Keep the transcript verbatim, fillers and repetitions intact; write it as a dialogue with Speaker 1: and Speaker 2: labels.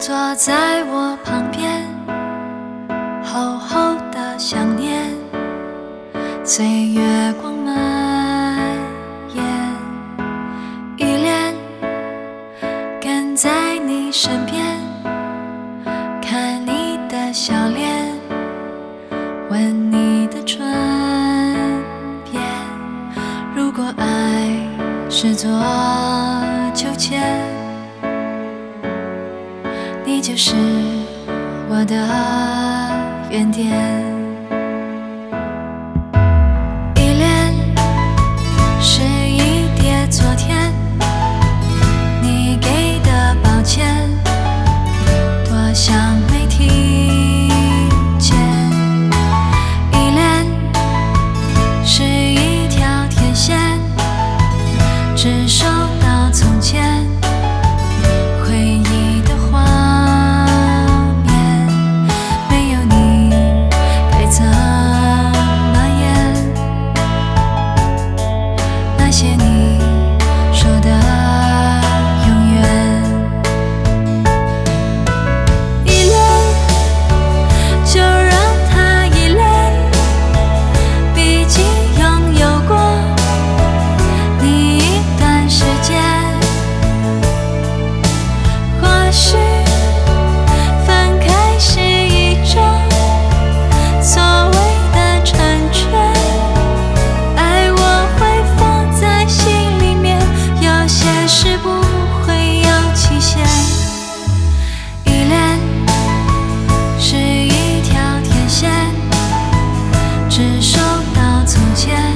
Speaker 1: 坐在我旁边，厚厚的想念，随月光蔓延，依恋，跟在你身边，看你的笑脸，吻你的唇边。如果爱是座秋千，你就是我的原点。依恋是一叠昨天，你给的抱歉，多想没听见。依恋是一条天线，只收到从前回忆的画面，没有你该怎么演？那些你说的永远，依恋就让它依恋，毕竟拥有过你一段时间。或许分开是一种所谓的成全，爱我会放在心里面，有些事不会有期限。依恋是一条天线，只收到从前